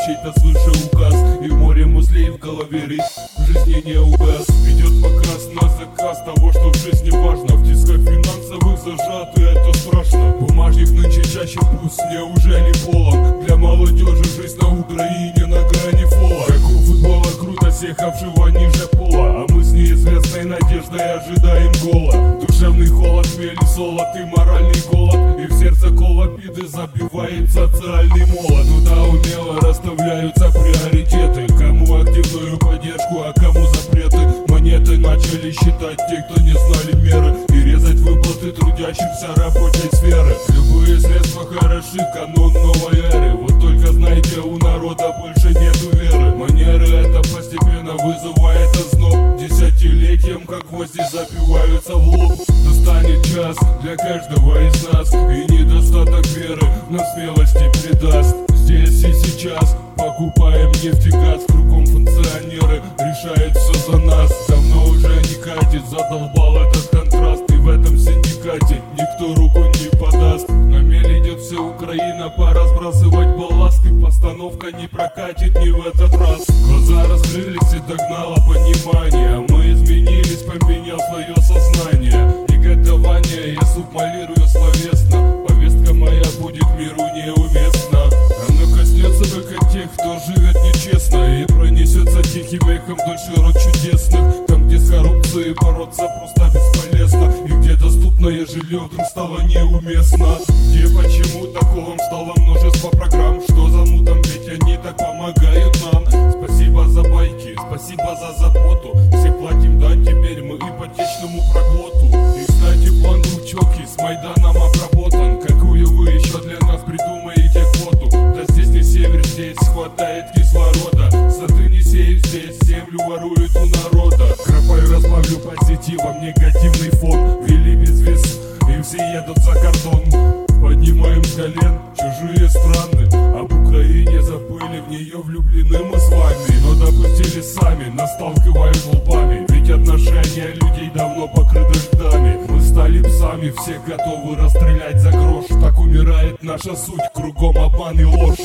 чей-то свыше указ. И море мыслей в голове в жизни не угас. Идет показ на заказ того, что в жизни важно. В тисках финансовых зажаты, это страшно. Бумажник нынче чаще пуст, неужели полон? Для молодежи жизнь на Украине на грани фола. Как у футбола круто, съехавшего ниже пола. А мы с неизвестной надеждой ожидаем гола. Душевный холод, хмель и солод и моральный голод. И в сердце кол обиды забивает социальный молот. Туда умело расставляются приоритеты. Кому активную поддержку, а кому запреты. Монеты начали считать те, кто не знали меры. И резать выплаты трудящимся рабочей сферы. Любые средства хороши, канон новой эры. Вот только знайте, у народа больше нету веры. Манеры это постепенно вызывает озноб. Десятилетием, как гвозди, забиваются в лоб. Настанет час для каждого из нас. И недостаток веры нам смелости придаст. Здесь и сейчас покупаем нефть и газ. Кругом функционеры решают все за нас. Давно уже не катит, задолбал этот контраст. И в этом синдикате никто руку не подаст. На мель идет вся Украина, пора сбрасывать балласт. И постановка не прокатит ни в этот раз. Глаза раскрылись и догнало понимание. Мы изменились, поменял свое сознание. Негодование я субмалирую словесно. Повестка моя будет миру неуместна. Оно коснется только тех, кто живет нечестно. И пронесется тихим эхом вдоль широт чудесных. Там, где с коррупцией бороться просто бесполезно. И где доступное жилье вдруг стало неуместно. Где почему такого стало множество программ. Что за мутом, ведь они так помогают нам. Спасибо за байки, спасибо за заботу. Все платим дань теперь мы ипотечному проглоту. И кстати план двухчёкий с Майданом обработан. Какую вы еще для нас придумаете квоту? Да здесь не север, здесь хватает кислорода. Сады не сеют, здесь землю воруют у народа. Кропаю, разбавлю позитивом негативный фон. Вели без вес, и все едут за кордон. Поднимаем с колен чужие страны. Об Украине забыли, в нее влюблены мы с вами. Но допустили сами, нас сталкивают лбами. Ведь отношения людей давно покрыты льдами. Мы стали псами, все готовы расстрелять за грош. Так умирает наша суть, кругом обман и ложь.